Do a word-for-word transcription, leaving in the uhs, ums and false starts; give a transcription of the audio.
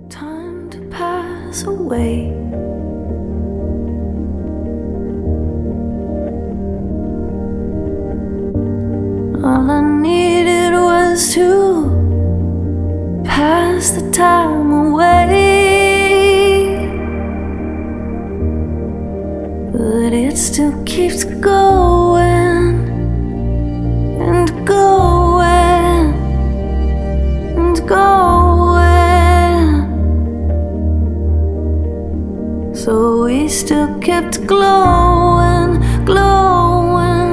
Time to pass away. All I needed was to pass the time away, but it still keeps going and going and going. So we still kept glowing, glowing.